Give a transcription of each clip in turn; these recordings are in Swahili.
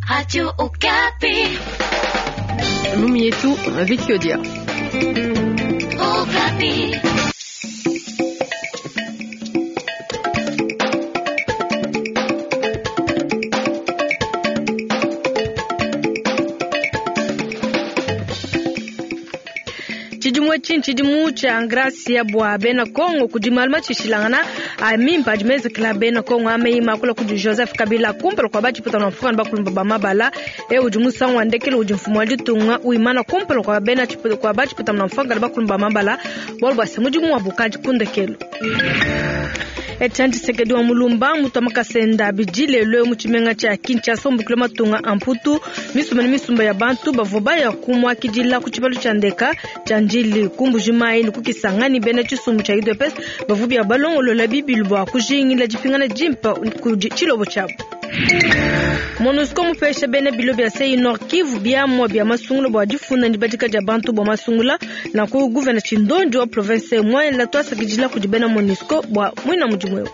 Radio Okapi. Lumi yetu Vicky Odia. Okapi. Chidimu cha Gracia bwa bena Kongo kujimalma chishilangana amimpa jimeze kila bena Kongo ameima kula kuji Joseph Kabila kumpelo kwa bachi puta na mfukani bakulumba bamabala ujimu sangu andekele ujimfumu wajitunga uimana kumpelo kwa bena chiputa kwa bachi puta na mfukani bakulumba bamabala walba semujimu wabukaji kundekelo Echanti sekedi wa mulumba mutamaka senda bijile leo muchimenga cha Kinshasa mbukule matunga amputu misumba ya bantu bavoba ya kumwa kijila kuchipalu chandeka chanjili kumbujimai nikukisangani bena chisumbu cha idopes bavubi ya balongo lola bibilbo kujingi la jipingana jimpa chilobo chabu MONUSCO mupesha bene bilobi ya sei Nord Kivu bia mwa bia masungula bwa jifuna njibatika jabantu bwa masungula na ku gouverneur chindonjo wa province mwa la toasa kijila kujibena MONUSCO bwa mwina mujimweo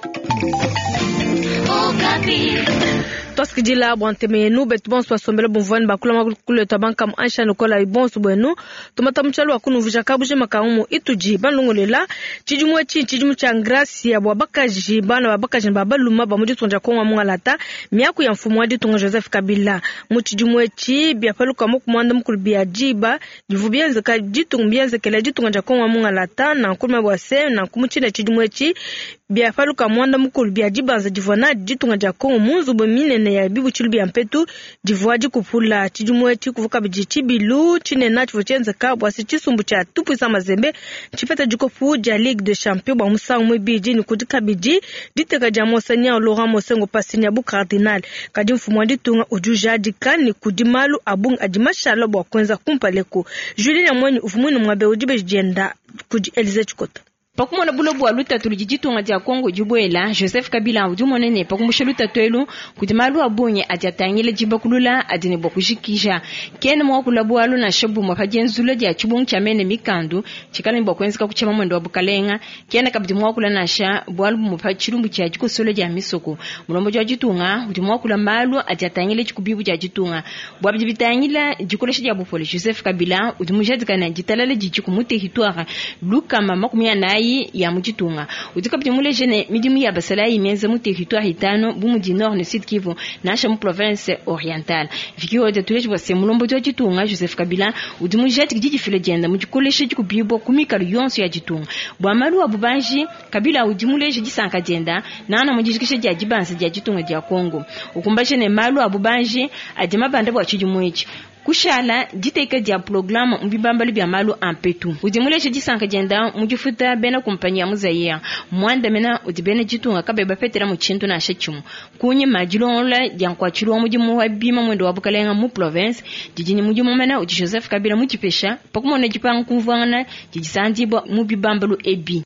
Toskijila bwanteme betu bonso asombele bonvani bakula makulu tabanka mansha nokola ibonso bwenu tomata mchalo akunu vujakabuje makaumu ituji banlongolela chijimu cha Gracia bwa bakaji bana babakaji babaluma bamuji tonja konwa mungalata miaku ya mfumu wadi tonga Joseph Kabila muchijimu echi bia paluka mokumwanda mukulu bia jiba jivubienze ka jitungienze kele jitunga konwa mungalata na nkulma bwase na kumuchina chijimu echi bia paluka mwanda mukulu bia jibanza jivona jitunga konwa munzu bominene ya bibu chilubi ya mpetu jivuaji kupula chijumu echi kuvuka bijichi bilu chine na chivuchenze kabwa si chisumbu cha tupu isa mazembe chipeta jikofu ja Ligue de Champions bwa musangu mwibiji ni kudika biji diteka jamosanya Laurent Mosengo pasini abu cardinal kadi mfumu nditunga ujujaji kani kudimalu abung ajimashalo bwa kwenza kumpaleko Julien Mwenye ufumuni mwabe ujibe jenda kuji Elize Chikota Pakumona bulobu aluta tulijitunga dia Kongo jubuela Joseph Kabila ujumonene pakumushaluta twelu kudimalu abunye ajatangile jibakulula adine bokujikija kene mwakulabu alu na shabu mwakajenzula dia chibung chamene mikandu chikali mbokwenza kuchema mwendo wabukalenga kene kabidi mwakula nasha bwalu mupachirumbu cha jiko solo dia misoko mulombo jwa jitunga udimwakula malu ajatangile chikubibu dia jitunga bwabidi bitangila jikolesha dia bufole Joseph Kabila udimujadikana jitalale jijiku mute hitwara luka mama kumya nayi ya mujitunga udikapiti mule jene midimu ya basala imeze mu territoire hitano bumu du nord ne sud Kivu na cha mu province orientale vikio de tuleje bose mulombo jo jitunga Joseph Kabila udimu jeti gidi file jenda mujikoleshe jikubibo kumika yonso ya jitunga bwa malu abubanji Kabila udimu leje jisanka jenda nana mujishikishe ja jibanse ja jitunga ja Kongo ukumbaje ne malu abubanji adima bande bwa chijumwechi kushala diteka dia programa mbibambali bya malu ampetu udimuleje jisanka jenda mujifuta bena kompanya muzaya mwanda mena udibene jitunga kabeba petera mu chintu na shachimu kunye majilonla jankwachirwa mujimu wa bima mwendo wabukalenga mu province jijini mujimu mena uji Joseph Kabila mujipesha pakumona jipanga kumvangana jisandiba mubibambalu ebi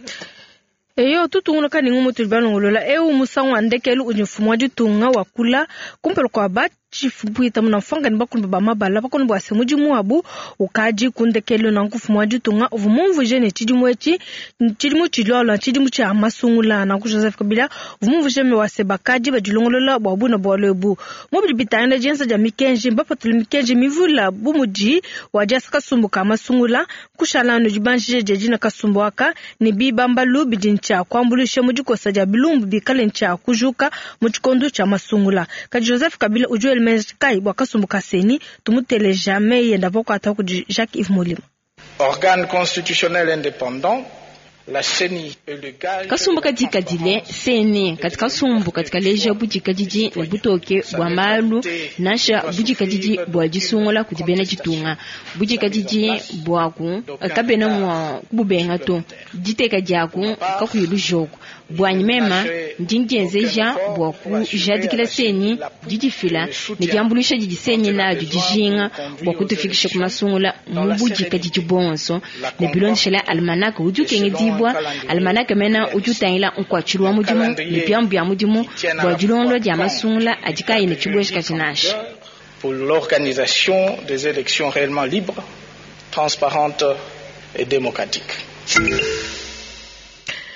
Eyo tutungula kani ngumu tulibano musangu andekelu ujifumu wajitunga wakula kumpelo kwa bati chifubuita munafanga nibakulumba bamabala bakoni bwase mujimu abu ukaji kundekelo na nkufumu wajitunga uvumumvu jene chijimu echi chijimu chilolo chijimu cha masungula na Joseph Kabila uvumumvu jeme wase bakaji bajilongolola bwabu na bwalebu mobili bitanga jensa ja mikenji mbapa tulimikenji mivula bumuji wajasa kasumbu ka masungula kushala no jibanjije jejina kasumbu waka ni bibambalu bidincha kwambulisha mujikosa ja bilumbu bikalencha kujuka muchikondu cha masungula ka Joseph Kabila ujuel Kai wakasumbuka seni tumutele jamais yenda boko ataku Jacques Yves Molima organe constitutionnel indépendant la CENI et le gage kasumbuka dikadile seni katika sumbu katika leja bujika jiji na butoke bwa malu nasha bujika jiji bwa jisungola kudibena jitunga bujika jiji bwaku kabena mwa kububenga to diteka jaku kakuyulu joku bwanyi mema ndinjenzeja bwaku jadikila seni jijifila ne jambulisha jijisenye na jijinga bwakutufikisha kumasungula mubujika jiji bonso ne bilonshela almanaka ujukenge dibwa almanaka mena ujutangila nkwachirwa mujimu ne pyambu ya mujimu bwajulonlo dia masungula ajikaye ne chibweshika chinashi pour l'organisation des élections réellement libres, transparentes et démocratiques.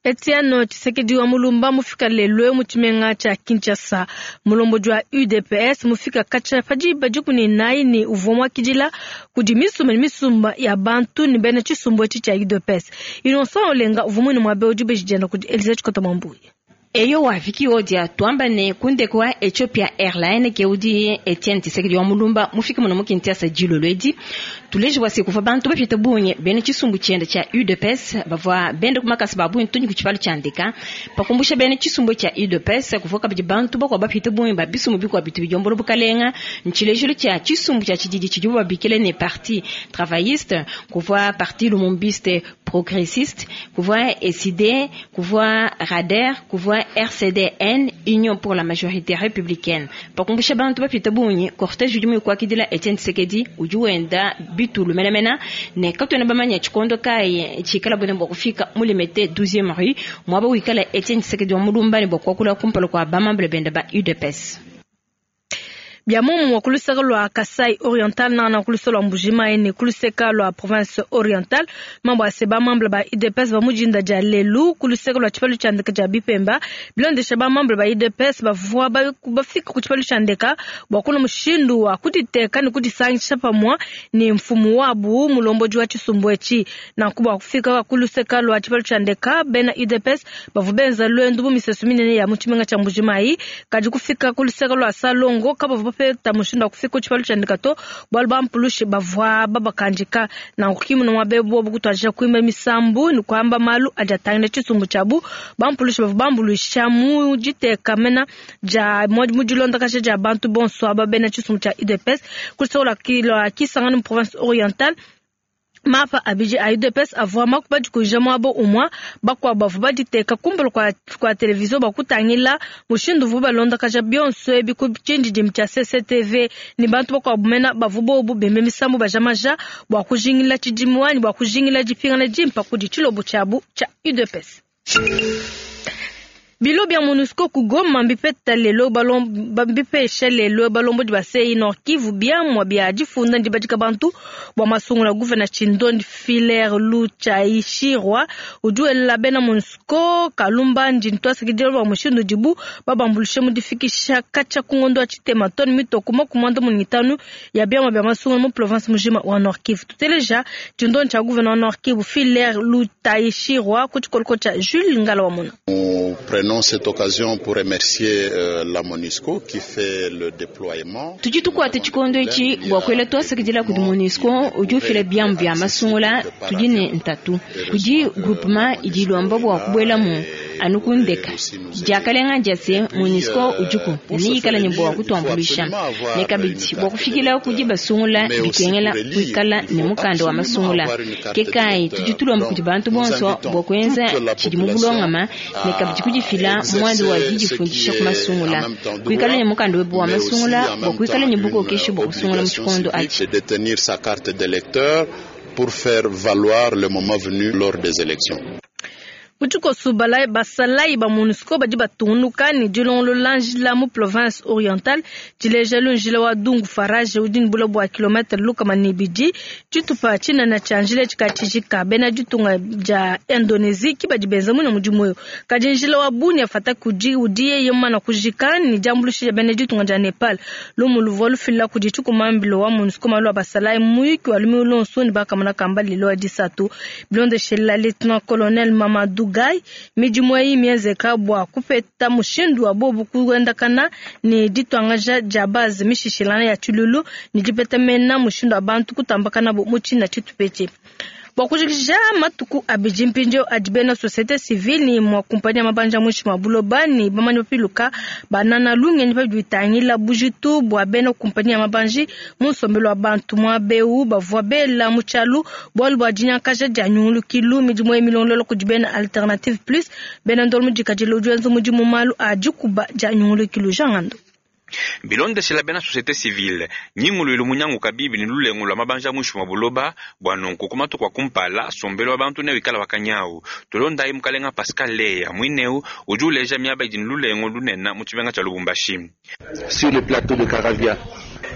Etienne Tshisekedi wa Mulumba mufika lelo muchimenga cha Kinshasa mulombo jwa UDPS mufika kacha faji bajukuni nai ni uvomwa kijila misumba ya bantu ni bena chisumbo cha UDPS inonso olenga uvomwe ni mwabe ojube jijenda kudi Elizabeth Kotamambuye. Eyo wafiki odia tuamba ne kunde kwa Ethiopia Airline ke udi Etienne Tshisekedi wa Mulumba mufika muno mukintiasa jilolwedi tuleje wasi kufa bantu bafite bunye bene chisumbu chenda cha UDPS bavwa bende kumaka sababu ntunyi kuchipali chandika pakumbusha bene chisumbu cha UDPS kufoka bantu bakwa bafite bunye babisumu bikwa bitu bijomboro bukalenga nchilejulu cha chisumbu cha chijiji chijuba bikele ne parti travailliste kuva parti lumumbiste progressiste kuva SID kuva RADER kuva RCDN Union pour la majorité républicaine pakumbusha bantu bafite bunye cortège jumu kwa kidila Etienne Tshisekedi ujuenda bitu lumelemena ne katona bamanya chikondo kai chikala bone bokufika mulimete 12e rue mwaba wikala Etienne Tshisekedi wa Mulumba ni bokwa kumpalo kwa bamamble benda ba UDPS. Biamumu wa kuluseka lwa Kasai Oriental na kuluseka lwa Mbujima ene kuluseka lwa province oriental mambo aseba mambo ba IDPS ba mujinda ja lelu kuluseka lwa chipalu chandeka ja Bipemba bilonde shaba mambo ba IDPS ba vwa ba fika ku chipalu chandeka ba kuna mushindu wa kutiteka ni kutisangisha pamwa ni mfumu wabu mulombo jwa chisumbuechi na kuba kufika wa kuluseka lwa chipalu chandeka bena IDPS ba vubenza lwendu bu misesumine ya muchimenga cha Mbujima yi kaji kufika kuluseka lwa Salongo kaba peta mushinda kufika chipalu chandikato balba mpulushi bavwa babakanjika na ukimu na mabebo bukutwaje kuimba misambu ni kwamba malu ajatangire chisumbu chabu bampulushi bambulushi mu jiteka mena ja mujilonda kashe ja bantu bonso ababena chisumbu cha IDPS kusola kilo kisangani province orientale mapa abiji UDPS avwa makubaji kujama abo umwa bakwa bavuba diteka kumbolo kwa televiziyo bakutangila mushindu vuba londa kaja bionso ebi kubichinji jimcha CCTV ni bantu bakwa bumena bavubo obu bembe misambu bajamaja bakujingila chijimwani bakujingila jipinga na jimpa kudichilo buchabu cha UDPS. Bilo bia MONUSCO kugoma mbipeta lelo bambipe lelo balombo di basei Nord Kivu bia mwa bia jifunda ndibajika bantu bwa masungula gouverneur Chindon Filaire Lucha Ishirwa ujue la bena MONUSCO kalumba njintwa sikidiro wa mushindu jibu babambulishe mudifikisha kacha kungondo achitema toni mito kuma kumanda munitanu ya bia mwa bia masungula mu province mujima wa Nord Kivu tuteleja Chindon cha gouverneur Nord Kivu Filaire Lucha Ishirwa kuchikolko cha Jules Ngala wa Mona. Prenons cette occasion pour remercier la MONUSCO qui fait le déploiement. Tujitukwa chikondo ichi bwakwela twasekejela ku MONUSCO ujufile byambu bya masungula tujine ntatu kuji groupement idilomba bwa kubwela mu anukundeka jakalenga jase MONUSCO ujuku ni kala nyimbo wa kutwambulisha ne kabiti bwakufikila kuji basungula bikengela kuikala ne mukando wa masungula kekai tujitulomba kuti bantu bonso bwakwenza chidimubulongama ne kabiti kujifila mwando wa jijifundisha ku masungula kuikala ne mukando webo wa masungula bwakuikala nyimbuko kesho bwakusungula mchikondo achi détenir sa carte d'électeur pour faire valoir le moment venu lors des élections. Mutuko subalai basalai ba MONUSCO bajiba tunuka ni jilon lo langila mu province orientale jilejalo njila wa dungu faraje udin bulobo wa kilometre luka manibiji jitupa china na chanjile chikachijika bena jutunga ja Indonesia kibajibenza muna mujimoyo kajinjila wa buni afata kuji udie yema na kujika ni jambulushi ya bena jutunga ja Nepal lumu luvolu fila kujichuku mambilo wa MONUSCO malo wa basalai muiki walumi ulonsu ni baka mana kambali lo adisatu blonde shela lieutenant colonel Mamadou Gai mijimwai mieze kabwa kupeta mushindu wa bobu kuwenda kana ni ditwangaja jabazi mishishilana ya chululu ni jipeta mena mushindu wa bantu kutambakana muchi na chitupeche. Wakujikisha matuku abijimpinjo ajibena societe civile ni mwa kumpanya mabanja mwishi mabulobani bamani wapiluka banana lunge nipa juitangila bujitu bwabena kumpanya mabanji musombelo wa bantu mwabeu bavuabela muchalu bwalu wajinya kaja janyulu kilu mijimwe milonlolo kujibena alternative plus bena ndolmu jikajilo juenzo mujimu malu ajukuba janyulu kilu jangando. Bilonde sila bena societe civile nyingulu ilu munyangu kabibi ni lulengu la mabanja mwishu mabuloba bwanonku kumatu kwa kumpala sombelo wa bantu newikala wakanyau tulonda imukalenga Pascal Leya mwineu ujuleja miaba idini lulengu lunena muchibenga cha Lubumbashi. Sur le plateau de Caravia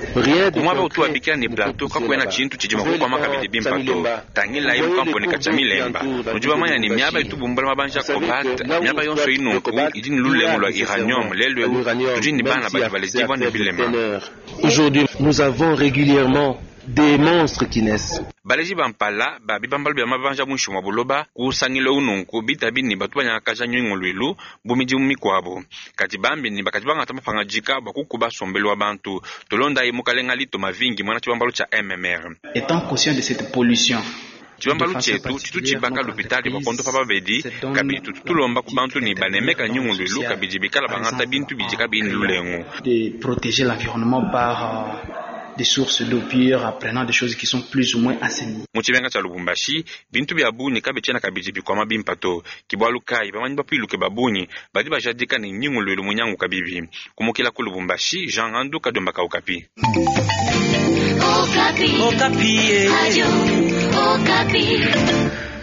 kumwaba utu abikira ni plateau kakwena chintu chijima kukwama kabili bimpato tangila imu kamponeka cha milemba nujuba manya ni miaba itubumbala mabanja kobat miaba yonso inunku idini lulengo lwa iranium lelwe tujini bana bajibalezibwa ni bilema. Aujourd'hui, nous avons régulièrement des monstres qui naissent. Baleji bampala babibambalu bya mabanja mwisho mwa buloba kusangilo ununku bitabini batu banyakaja nyingo lwelu bumiji mumikwabo kati bambi ni bakati banga tamafanga jika bakukuba sombelo wa bantu tolonda imukalenga lito mavingi mwana chibambalu cha MMR. Étant conscient de cette pollution, chibambalu chetu chitu chibaka lupitali bakondo pa babedi kabidi tutulomba kubantu ni banemeka nyingo lwelu kabidi bikala bangata bintu bijika bini lulengo de protéger l'environnement par des sources d'eau pure, apprenant des choses qui sont plus ou moins assainies. Muchibenga cha Lubumbashi bintu bya buni kabichena kabiji bikwama bimpato kibwalukai bamanyi bapiluke babuni badi bajadika ni nyingu lwelu munyangu kabibi kumukila ku Lubumbashi Jean Anduka Dombaka Okapi. Okapi. Okapi. Radio Okapi.